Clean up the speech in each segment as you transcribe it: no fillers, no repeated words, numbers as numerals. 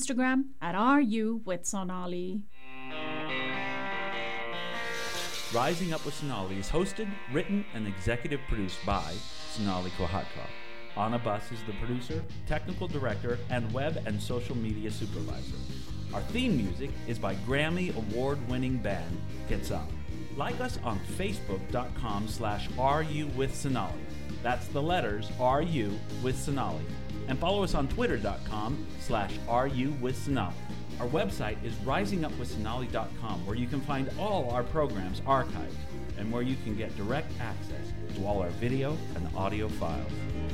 Instagram at RU with Sonali. Rising Up with Sonali is hosted, written, and executive produced by Sonali Kohatkar. Anna Bus is the producer, technical director, and web and social media supervisor. Our theme music is by Grammy Award-winning band Gets Up. Like us on Facebook.com/RU with Sonali. That's the letters RU with Sonali. And follow us on Twitter.com/RU with Sonali. Our website is risingupwithsonali.com, where you can find all our programs archived and where you can get direct access to all our video and audio files.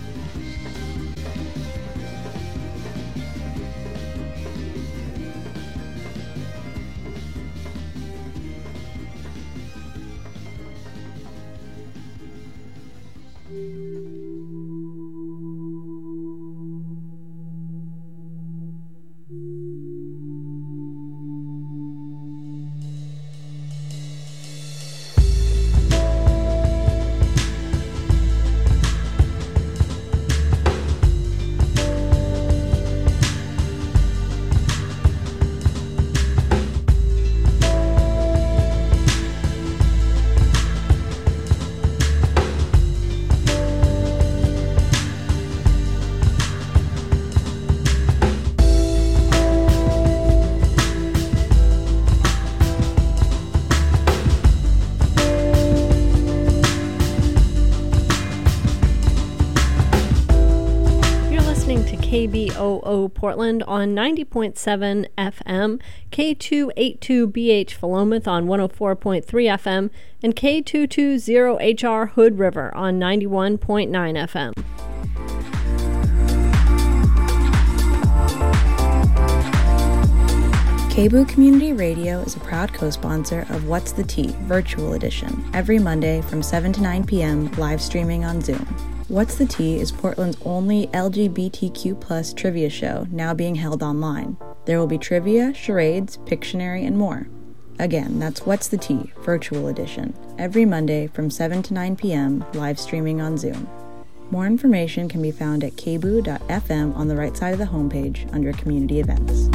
KBOO Portland on 90.7 FM, K282BH Philomath on 104.3 FM, and K220HR Hood River on 91.9 FM. KBOO Community Radio is a proud co-sponsor of What's the Tea Virtual Edition, every Monday from 7 to 9 p.m. live streaming on Zoom. What's the Tea is Portland's only LGBTQ+ trivia show, now being held online. There will be trivia, charades, Pictionary, and more. Again, that's What's the Tea Virtual Edition, every Monday from 7 to 9 p.m. live streaming on Zoom. More information can be found at kboo.fm on the right side of the homepage under Community Events.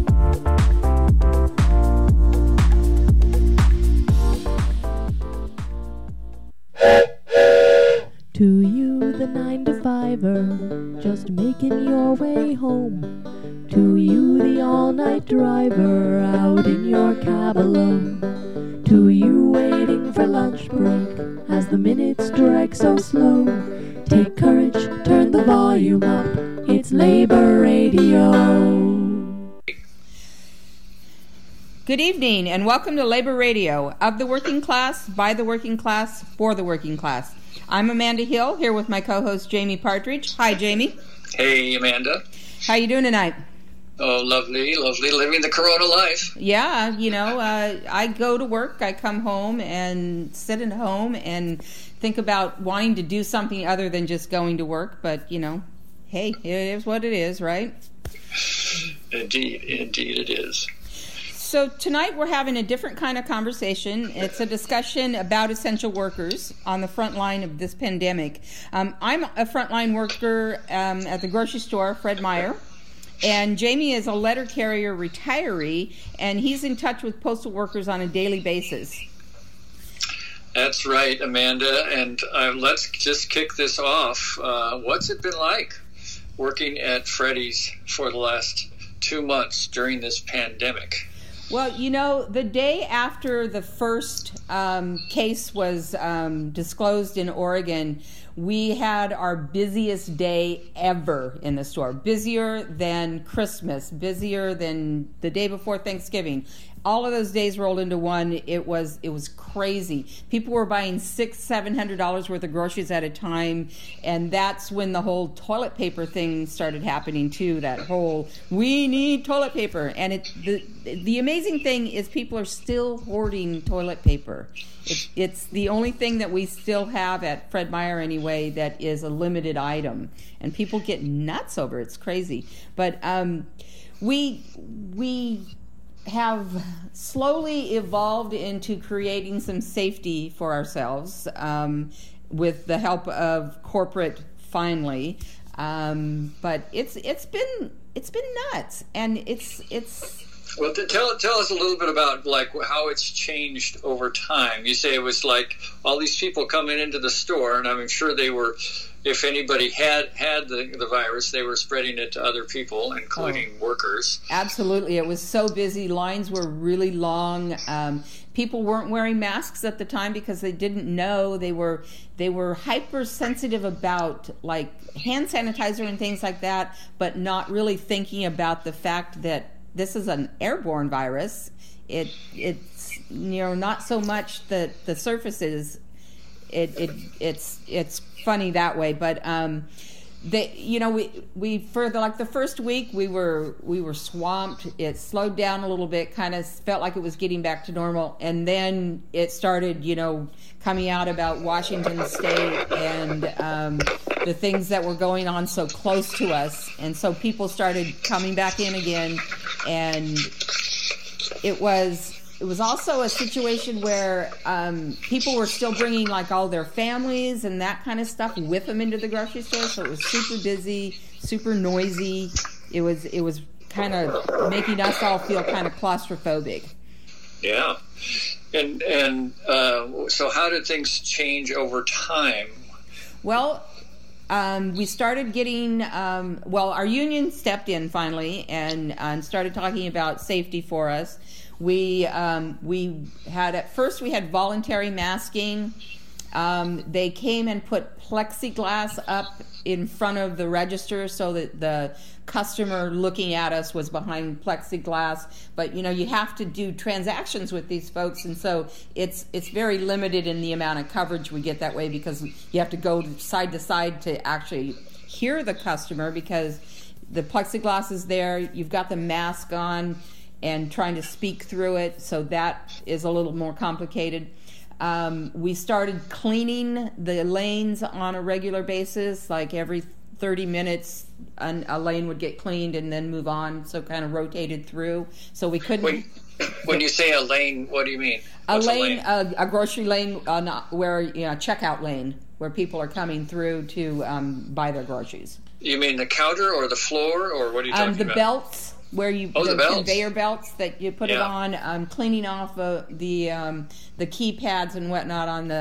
To you, the 9-to-5er, just making your way home. To you, the all-night driver, out in your cab alone. To you, waiting for lunch break, as the minutes drag so slow. Take courage, turn the volume up, it's Labor Radio. Good evening, and welcome to Labor Radio, of the working class, by the working class, for the working class. I'm Amanda Hill, here with my co-host Jamie Partridge. Hi, Jamie. Hey, Amanda. How you doing tonight? Oh, lovely, living the Corona life. Yeah, I go to work, I come home and sit at home and think about wanting to do something other than just going to work, but, hey, it is what it is, right? Indeed it is. So tonight we're having a different kind of conversation. It's a discussion about essential workers on the front line of this pandemic. I'm a frontline worker at the grocery store, Fred Meyer, and Jamie is a letter carrier retiree, and he's in touch with postal workers on a daily basis. That's right, Amanda, and let's just kick this off. What's it been like working at Freddy's for the last 2 months during this pandemic? Well, the day after the first case was disclosed in Oregon, we had our busiest day ever in the store. Busier than Christmas, busier than the day before Thanksgiving. All of those days rolled into one. It was crazy. People were buying $600-$700 worth of groceries at a time, and that's when the whole toilet paper thing started happening too. That whole we need toilet paper, and the amazing thing is people are still hoarding toilet paper. It's the only thing that we still have at Fred Meyer anyway that is a limited item, and people get nuts over it. It's crazy, but we have slowly evolved into creating some safety for ourselves with the help of corporate finally. But it's been been nuts, and it's. Well, tell us a little bit about like how it's changed over time. You say it was like all these people coming into the store, and I'm sure they were. If anybody had the virus, they were spreading it to other people, including workers. Absolutely. It was so busy. Lines were really long. People weren't wearing masks at the time because they didn't know. They were hypersensitive about like hand sanitizer and things like that, but not really thinking about the fact that this is an airborne virus. It's not so much the surfaces. It's funny that way, but we for the first week we were swamped. It slowed down a little bit, kind of felt like it was getting back to normal, and then it started coming out about Washington State and the things that were going on so close to us, and so people started coming back in again, and it was also a situation where people were still bringing like all their families and that kind of stuff with them into the grocery store. So it was super busy, super noisy. It was kind of making us all feel kind of claustrophobic. Yeah. And so how did things change over time? Well, we started getting, our union stepped in finally and started talking about safety for us. We had, at first we had voluntary masking. They came and put plexiglass up in front of the register so that the customer looking at us was behind plexiglass. But you have to do transactions with these folks, and so it's very limited in the amount of coverage we get that way, because you have to go side to side to actually hear the customer, because the plexiglass is there, you've got the mask on and trying to speak through it, so that is a little more complicated. We started cleaning the lanes on a regular basis, like every 30 minutes a lane would get cleaned and then move on, so kind of rotated through. So we couldn't... When you say a lane, what do you mean? A grocery lane, where checkout lane, where people are coming through to buy their groceries. You mean the counter or the floor, or what are you talking about? The belts. Where the conveyor belts that you put it on, cleaning off the keypads and whatnot on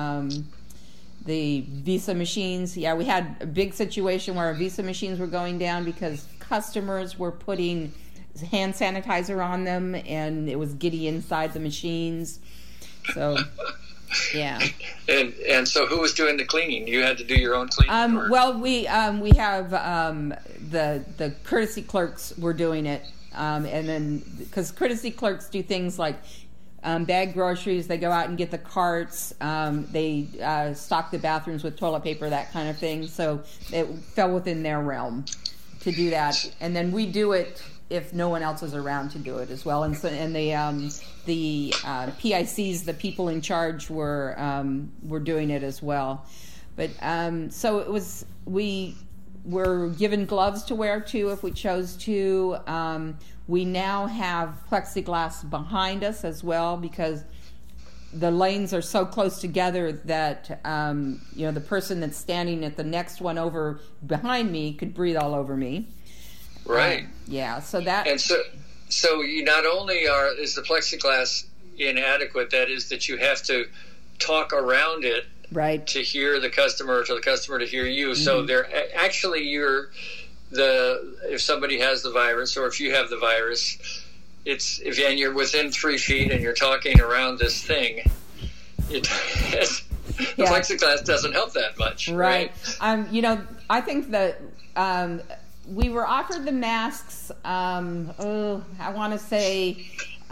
the Visa machines. Yeah, we had a big situation where our Visa machines were going down because customers were putting hand sanitizer on them, and it was getting inside the machines. So, yeah. And so, who was doing the cleaning? You had to do your own cleaning. Well, we have the courtesy clerks were doing it, and then because courtesy clerks do things like bag groceries, they go out and get the carts, they stock the bathrooms with toilet paper, that kind of thing. So it fell within their realm to do that, and then we do it if no one else is around to do it as well. And so, and the PICs, the people in charge, were doing it as well. But so it was, we were given gloves to wear too if we chose to. We now have plexiglass behind us as well, because the lanes are so close together that the person that's standing at the next one over behind me could breathe all over me. Right. Yeah. So that. And so you not only is the plexiglass inadequate, that is that you have to talk around it, right, to hear the customer, to the customer to hear you. Mm-hmm. So they're actually if somebody has the virus, or if you have the virus, and you're within 3 feet and you're talking around this thing, the plexiglass doesn't help that much. Right. I think that we were offered the masks, I want to say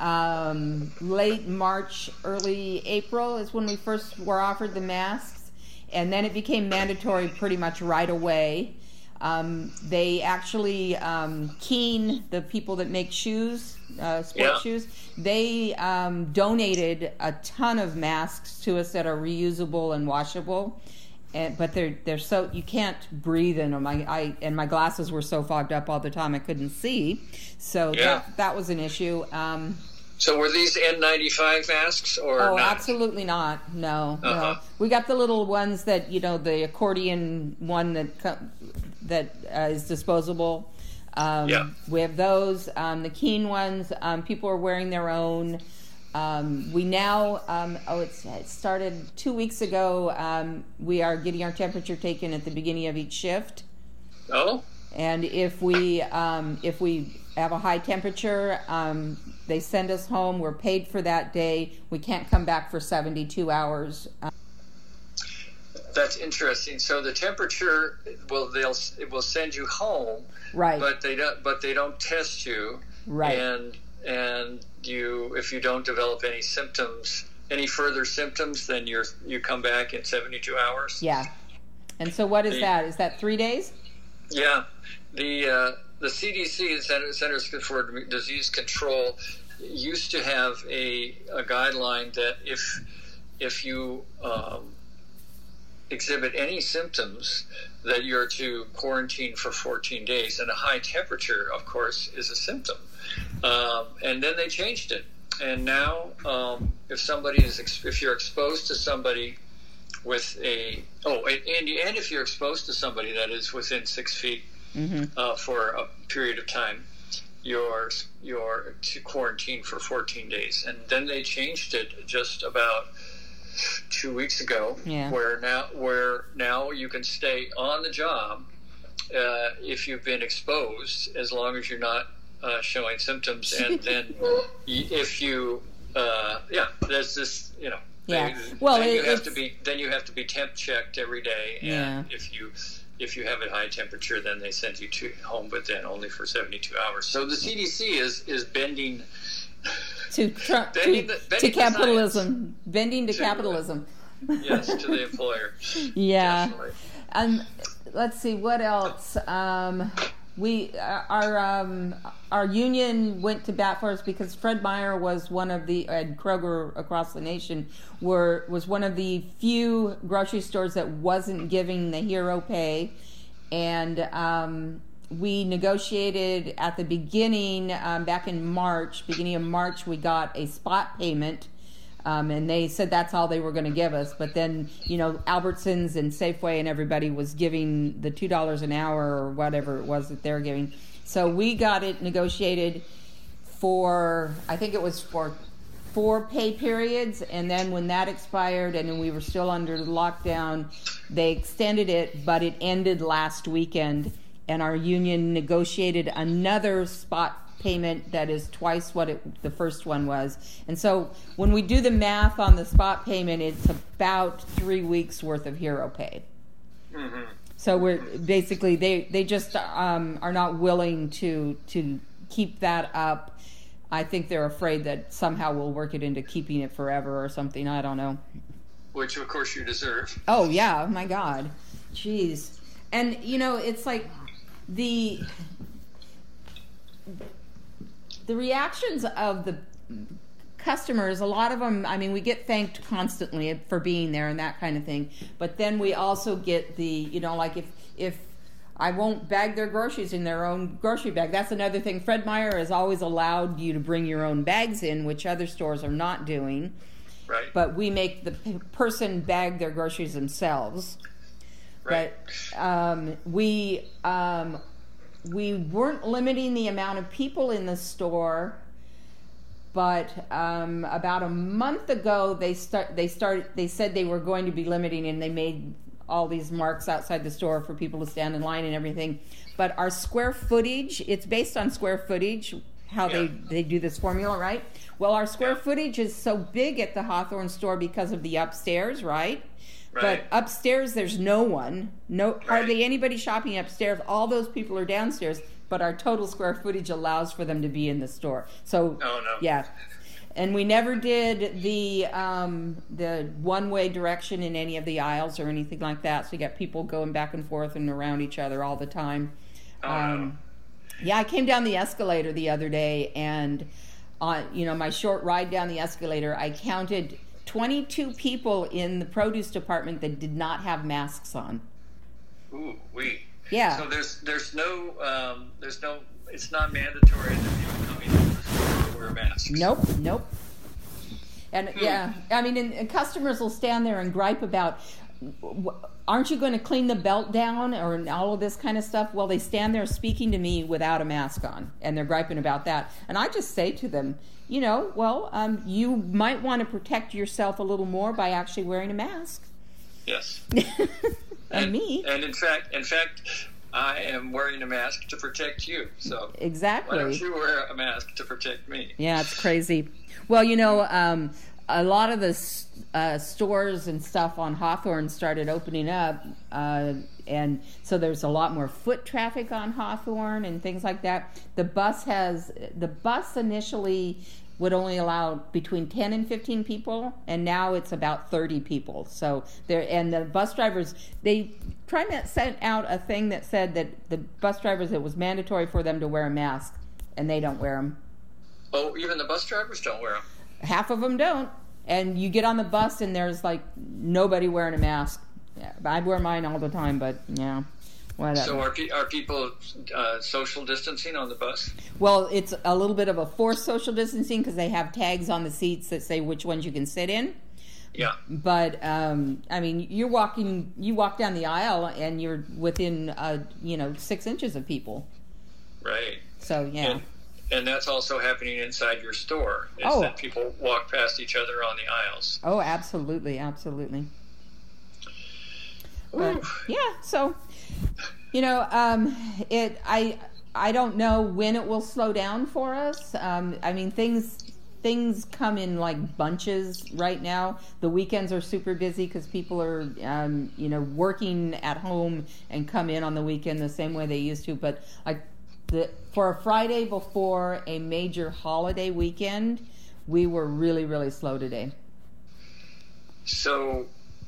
late March, early April is when we first were offered the masks, and then it became mandatory pretty much right away. They actually, Keen, the people that make shoes, sports shoes, they donated a ton of masks to us that are reusable and washable. But they're so, you can't breathe in them. And my glasses were so fogged up all the time I couldn't see. So that was an issue. So were these N95 masks or not? Absolutely not. No, no. We got the little ones that, the accordion one that is disposable. We have those. The Keen ones, people are wearing their own. We now, it started 2 weeks ago. We are getting our temperature taken at the beginning of each shift. Oh. And if we have a high temperature, they send us home. We're paid for that day. We can't come back for 72 hours. That's interesting. So the temperature it will send you home, right? But they don't test you, right? And you, if you don't develop any symptoms, any further symptoms, then you come back in 72 hours. Yeah. And so what is that? Is that 3 days? Yeah. The CDC, Centers for Disease Control, used to have a guideline that if you exhibit any symptoms, that you're to quarantine for 14 days, and a high temperature, of course, is a symptom. And then they changed it, and now if you're exposed to somebody with and if you're exposed to somebody that is within 6 feet for a period of time, you're to quarantine for 14 days, and then they changed it just about 2 weeks ago, where now you can stay on the job if you've been exposed, as long as you're not showing symptoms, and then if you there's this then you have to be temp checked every day, and if you have a high temperature, then they send you home, but then only for 72 hours. So the CDC is bending to capitalism, bending to capitalism. Yes, to the employer. Yeah. Definitely. Let's see what else. Our union went to bat for us because Fred Meyer was one of the, and Kroger across the nation was one of the few grocery stores that wasn't giving the hero pay, and we negotiated at the beginning, back in beginning of March, we got a spot payment, and they said that's all they were going to give us. But then, Albertsons and Safeway and everybody was giving the $2 an hour or whatever it was that they're giving. So we got it negotiated for, I think it was for 4 pay periods, and then when that expired and then we were still under the lockdown, they extended it, but it ended last weekend. And our union negotiated another spot payment that is twice what the first one was. And so when we do the math on the spot payment, it's about 3 weeks worth of hero pay. Mm-hmm. So we're basically, they just are not willing to keep that up. I think they're afraid that somehow we'll work it into keeping it forever or something. I don't know. Which, of course, you deserve. Oh, yeah. My God. Jeez. And, it's like, the reactions of the customers, a lot of them, we get thanked constantly for being there and that kind of thing, but then we also get the, like if I won't bag their groceries in their own grocery bag. That's another thing. Fred Meyer has always allowed you to bring your own bags in, which other stores are not doing. Right. But we make the person bag their groceries themselves. Right. But we weren't limiting the amount of people in the store, but about a month ago they said they were going to be limiting, and they made all these marks outside the store for people to stand in line and everything. But our square footage, it's based on square footage, how they do this formula, right? Well, our square footage is so big at the Hawthorne store because of the upstairs, right? But upstairs, there's no one, hardly anybody shopping upstairs. All those people are downstairs, but our total square footage allows for them to be in the store. So, yeah. And we never did the one-way direction in any of the aisles or anything like that. So you got people going back and forth and around each other all the time. Yeah, I came down the escalator the other day, and on my short ride down the escalator, I counted 22 people in the produce department that did not have masks on. Ooh, yeah. So there's no it's not mandatory that people coming into the store wear masks. Nope. And and customers will stand there and gripe about, aren't you going to clean the belt down or all of this kind of stuff? Well, they stand there speaking to me without a mask on, and they're griping about that. And I just say to them, you might want to protect yourself a little more by actually wearing a mask. Yes. and me. And in fact, I am wearing a mask to protect you. So exactly. Why don't you wear a mask to protect me? Yeah, it's crazy. Well, a lot of the stores and stuff on Hawthorne started opening up, and so there's a lot more foot traffic on Hawthorne and things like that. The bus initially would only allow between 10 and 15 people, and now it's about 30 people. So the bus drivers, they sent out a thing that said that the bus drivers, it was mandatory for them to wear a mask, and they don't wear them. Oh, even the bus drivers don't wear them? Half of them don't. And you get on the bus and there's like nobody wearing a mask. Yeah, I wear mine all the time, but yeah, whatever. So are people social distancing on the bus? Well, it's a little bit of a forced social distancing because they have tags on the seats that say which ones you can sit in. Yeah. But you walk down the aisle and you're within 6 inches of people. Right. So yeah. And that's also happening inside your store, is that people walk past each other on the aisles. Oh, absolutely, absolutely. But, yeah, so, I don't know when it will slow down for us. Things come in like bunches right now. The weekends are super busy because people are, working at home and come in on the weekend the same way they used to. But for a Friday before a major holiday weekend, we were really, really slow today. So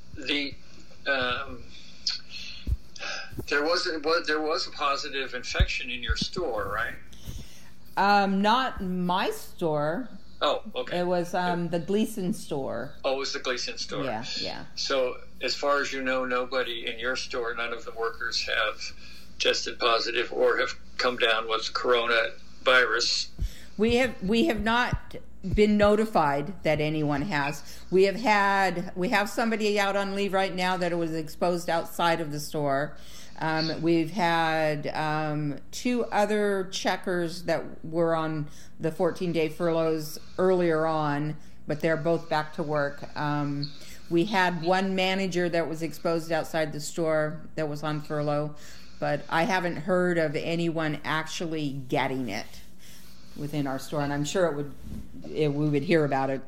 there was a positive infection in your store, right? Not my store. Oh, okay. It was the Gleason store. Oh, it was the Gleason store. Yeah. So as far as you know, nobody in your store, none of the workers have tested positive or have come down with coronavirus. We have not been notified that anyone has. We have somebody out on leave right now that was exposed outside of the store. We've had 2 other checkers that were on the 14-day furloughs earlier on, but they're both back to work. We had 1 manager that was exposed outside the store that was on furlough, but I haven't heard of anyone actually getting it within our store, and I'm sure we would hear about it.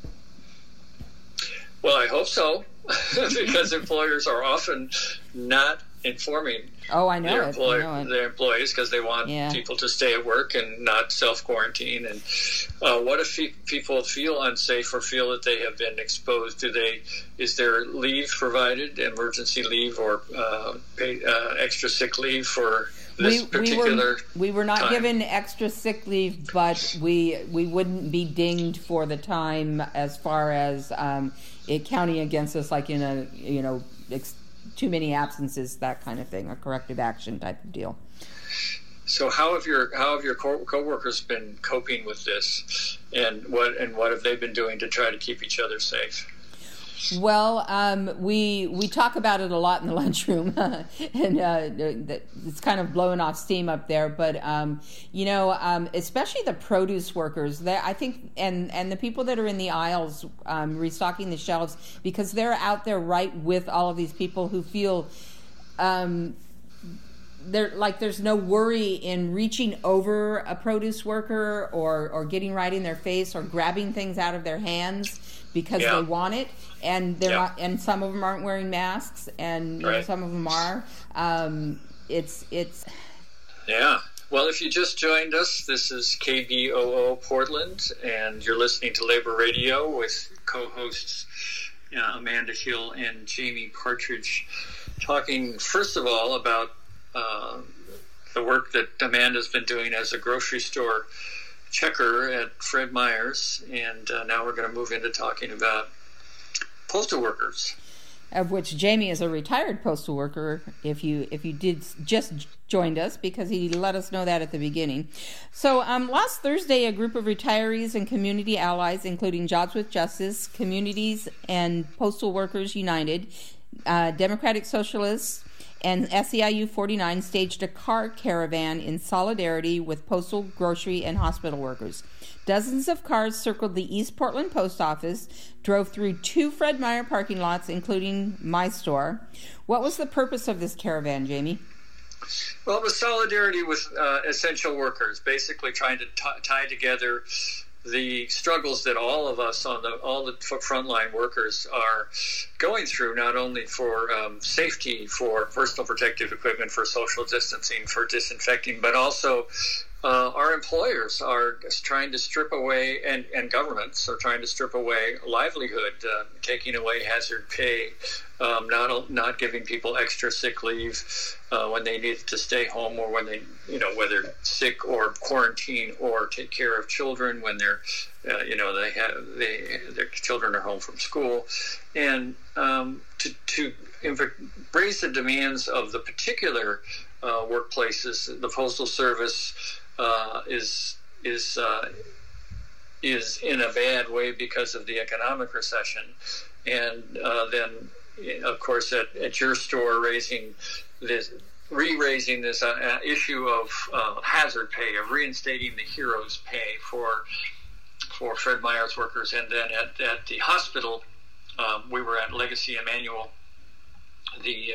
Well, I hope so, because employers are often not informing their employees because they want people to stay at work and not self-quarantine. And what if people feel unsafe or feel that they have been exposed? Is there leave provided, emergency leave or paid, extra sick leave for this particular we were not time? given extra sick leave, but we wouldn't be dinged for the time as far as it counting against us, like in a too many absences, that kind of thing, a corrective action type of deal. So how have your coworkers been coping with this, and what have they been doing to try to keep each other safe? Well, we talk about it a lot in the lunchroom, and it's kind of blowing off steam up there. But especially the produce workers, I think, and the people that are in the aisles restocking the shelves, because they're out there right with all of these people who feel there's no worry in reaching over a produce worker or getting right in their face or grabbing things out of their hands because they want it, and they're not, and some of them aren't wearing masks, and some of them are. It's Well, if you just joined us, this is KBOO Portland, and you're listening to Labor Radio with co-hosts Amanda Hill and Jamie Partridge, talking first of all about the work that Amanda's been doing as a grocery store checker at Fred Meyer's, and now we're going to move into talking about postal workers, of which Jamie is a retired postal worker, if you did just joined us, because he let us know that at the beginning. So last Thursday, a group of retirees and community allies, including Jobs with Justice, Communities, and Postal Workers United, Democratic Socialists and SEIU 49 staged a car caravan in solidarity with postal, grocery, and hospital workers. Dozens of cars circled the East Portland Post Office, drove through 2 Fred Meyer parking lots, including my store. What was the purpose of this caravan, Jamie? Well, it was solidarity with essential workers, basically trying to tie together the struggles that all of us all the frontline workers are going through, not only for safety, for personal protective equipment, for social distancing, for disinfecting, but also our employers are trying to strip away, and governments are trying to strip away livelihood, taking away hazard pay, not giving people extra sick leave when they need to stay home, or when they, whether sick or quarantine, or take care of children when they're, their children are home from school, and to embrace the demands of the particular workplaces. The Postal Service is in a bad way because of the economic recession, and then of course at your store re-raising this issue of hazard pay, of reinstating the heroes pay for Fred Meyer's workers. And then at the hospital, we were at Legacy Emmanuel, the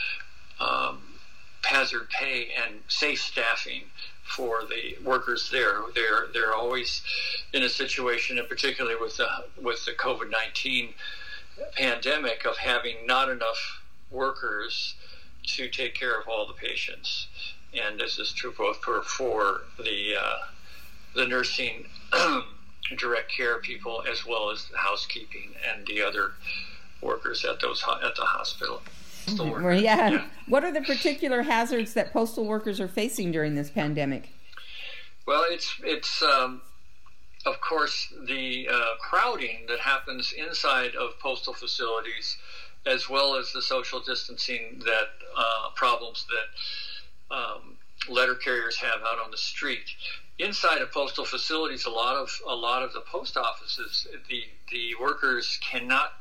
hazard pay and safe staffing for the workers there. They're always in a situation, and particularly with the COVID-19 pandemic, of having not enough workers to take care of all the patients. And this is true both for the nursing direct care people, as well as housekeeping and the other workers at the hospital. Yeah. What are the particular hazards that postal workers are facing during this pandemic? Well, it's of course the crowding that happens inside of postal facilities, as well as the social distancing problems that letter carriers have out on the street. Inside of postal facilities, a lot of the post offices, the workers cannot,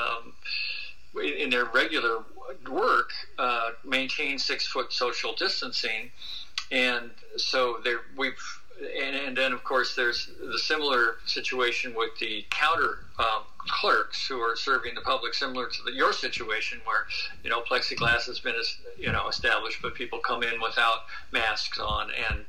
in their regular work, maintain 6-foot social distancing, and so and then of course there's the similar situation with the counter clerks who are serving the public, similar to your situation, where plexiglass has been established, but people come in without masks on, and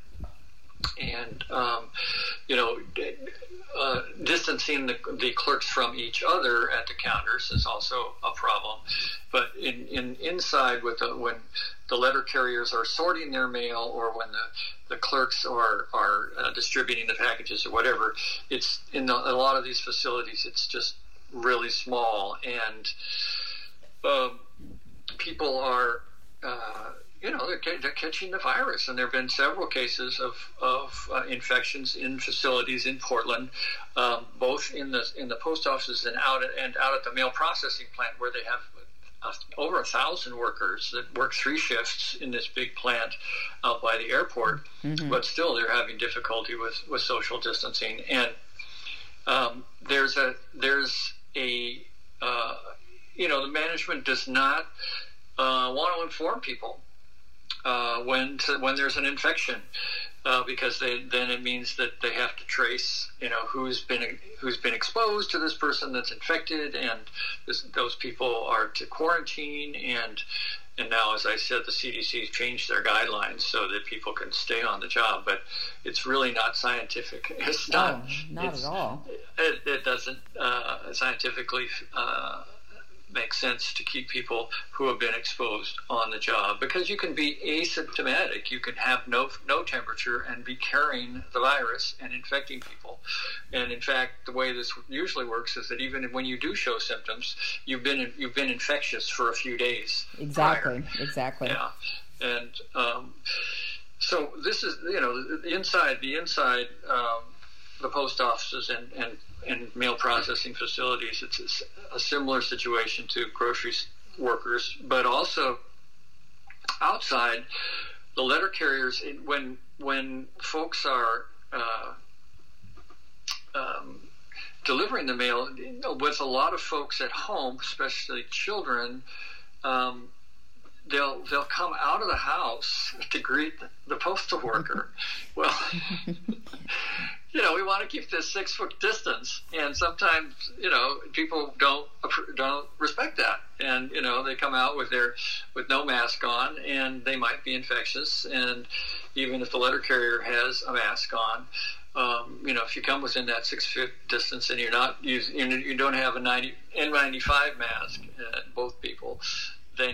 distancing the clerks from each other at the counters is also a problem. But inside, when the letter carriers are sorting their mail, or when the clerks are distributing the packages or whatever, it's in a lot of these facilities, it's just really small, and people are they're catching the virus, and there have been several cases of infections in facilities in Portland, both in the post offices and out at the mail processing plant, where they have over 1,000 workers that work 3 shifts in this big plant out by the airport. Mm-hmm. But still, they're having difficulty with social distancing, and there's a the management does not want to inform people when there's an infection, because then it means that they have to trace who's been exposed to this person that's infected, and those people are to quarantine, and now, as I said, the CDC's changed their guidelines so that people can stay on the job, but it's really not scientific. It's not at all. It doesn't scientifically make sense to keep people who have been exposed on the job, because you can be asymptomatic. You can have no temperature and be carrying the virus and infecting people. And in fact, the way this usually works is that even when you do show symptoms, you've been infectious for a few days. Exactly. Prior. Exactly. Yeah. And so this is the inside the post offices and mail processing facilities. It's a similar situation to grocery workers, but also outside the letter carriers. When folks are delivering the mail, with a lot of folks at home, especially children, they'll come out of the house to greet the postal worker. Well, we want to keep this 6-foot distance, and sometimes people don't respect that, and they come out with no mask on, and they might be infectious. And even if the letter carrier has a mask on, if you come within that 6-foot distance and you're not using, you don't have a N95 mask, both people, then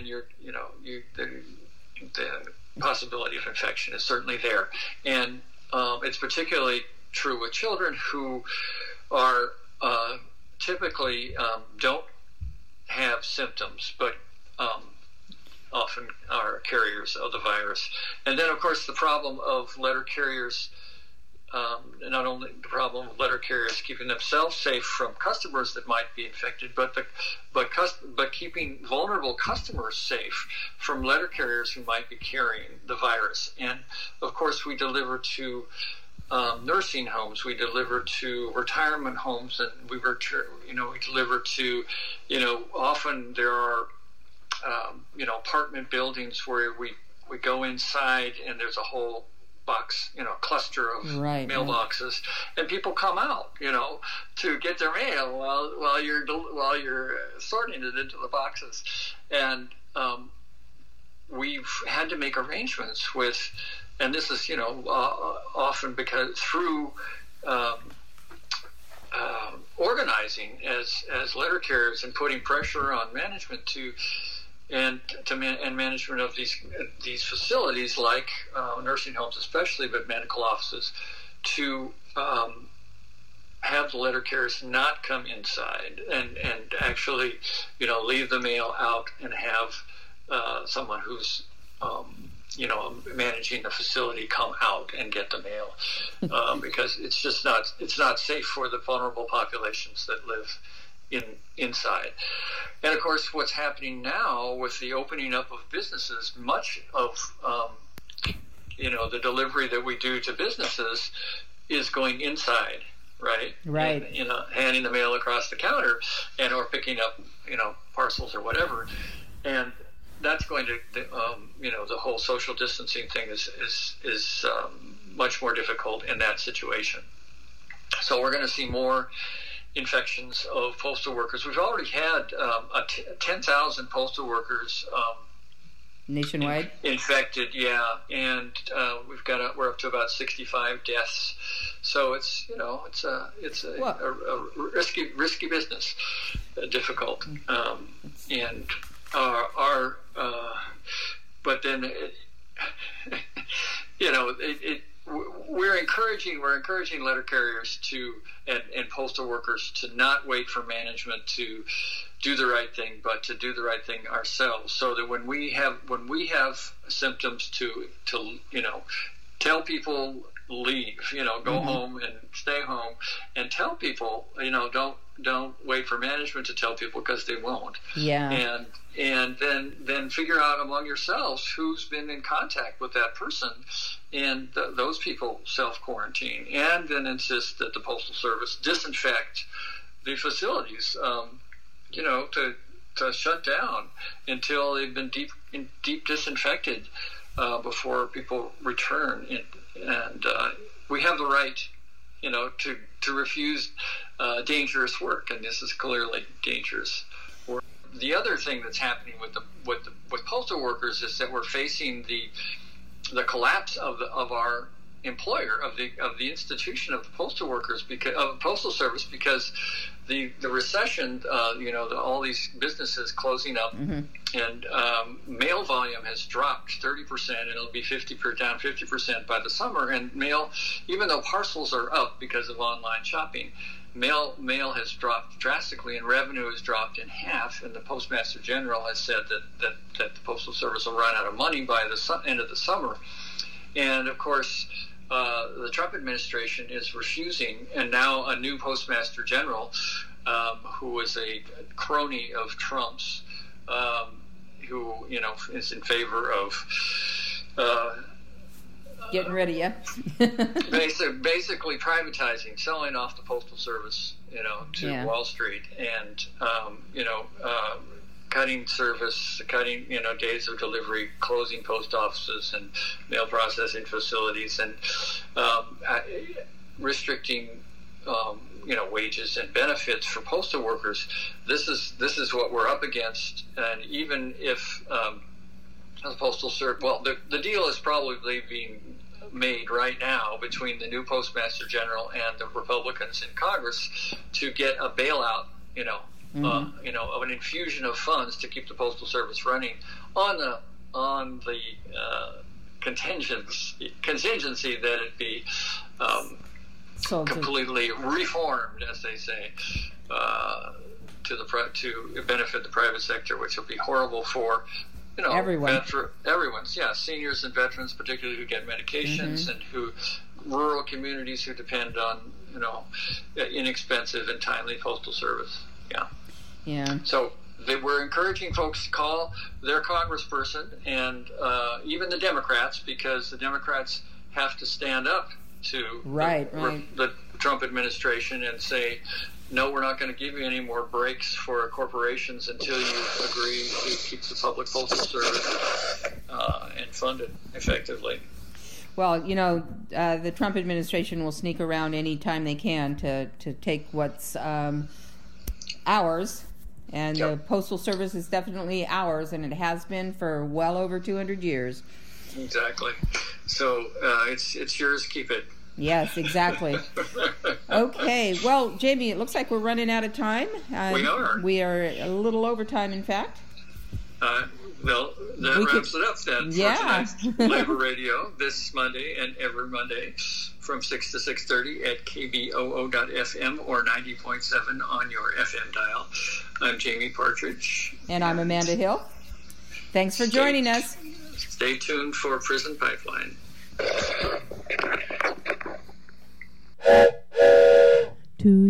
the possibility of infection is certainly there. And it's particularly true with children who are typically don't have symptoms, but often are carriers of the virus. And then, of course, the problem of letter carriers, not only the problem of letter carriers keeping themselves safe from customers that might be infected, but keeping vulnerable customers safe from letter carriers who might be carrying the virus. And of course, we deliver to nursing homes, we deliver to retirement homes, and we deliver to, often there are apartment buildings where we go inside and there's a whole box, cluster of mailboxes, and people come out, to get their mail while you're sorting it into the boxes. And we've had to make arrangements with, and this is often because through organizing as letter carriers and putting pressure on management and management of these facilities, like nursing homes especially, but medical offices, to have the letter carriers not come inside and actually leave the mail out and have someone who's managing the facility come out and get the mail, because it's just not safe for the vulnerable populations that live inside. And of course, what's happening now with the opening up of businesses, much of the delivery that we do to businesses is going inside, right? And, handing the mail across the counter or picking up parcels or whatever. And that's going to the whole social distancing thing is much more difficult in that situation. So we're going to see more infections of postal workers. We've already had 10,000 postal workers nationwide infected, and we're up to about 65 deaths. So it's a risky business, difficult, and but then we're encouraging letter carriers and postal workers to not wait for management to do the right thing, but to do the right thing ourselves, so that when we have symptoms to tell people leave, go home and stay home, and tell people, don't wait for management to tell people, because they won't. And then figure out among yourselves who's been in contact with that person, and those people self-quarantine, and then insist that the Postal Service disinfect the facilities, to shut down until they've been deep disinfected before people return. And we have the right, to refuse dangerous work, and this is clearly dangerous work. The other thing that's happening with postal workers is that we're facing the collapse of our employer, of the institution of the postal workers, because of the Postal Service, because the recession, all these businesses closing up, and mail volume has dropped 30%, and it'll be down 50% by the summer. And mail, even though parcels are up because of online shopping, mail has dropped drastically, and revenue has dropped in half. And the Postmaster General has said that the Postal Service will run out of money by the end of the summer. And of course, the Trump administration is refusing, and now a new Postmaster General, who was a crony of Trump's, who is in favor of getting rid of you, basically privatizing, selling off the Postal Service, to Wall Street, and cutting service, cutting days of delivery, closing post offices and mail processing facilities, and restricting wages and benefits for postal workers. This is what we're up against. And even if the postal service, the deal is probably being made right now between the new Postmaster General and the Republicans in Congress to get a bailout, of an infusion of funds to keep the Postal Service running on the contingency that it be completely reformed, as they say, to benefit the private sector, which will be horrible for everyone. Everyone's, seniors and veterans, particularly who get medications, and rural communities who depend on inexpensive and timely postal service. Yeah. So we're encouraging folks to call their congressperson and even the Democrats, because the Democrats have to stand up to the Trump administration and say, no, we're not going to give you any more breaks for corporations until you agree to keep the public postal service and fund it effectively. Well, the Trump administration will sneak around any time they can to take what's ours. And the Postal Service is definitely ours, and it has been for well over 200 years. Exactly. So it's yours, keep it. Yes, exactly. Okay. Well, Jamie, it looks like we're running out of time. We are. We are a little over time, in fact. Well, that wraps it up then for tonight's Labor Radio this Monday and every Monday from 6 to 6:30 at KBOO.FM or 90.7 on your FM dial. I'm Jamie Partridge. And I'm Amanda Hill. Thanks for joining us. Stay tuned for Prison Pipeline. To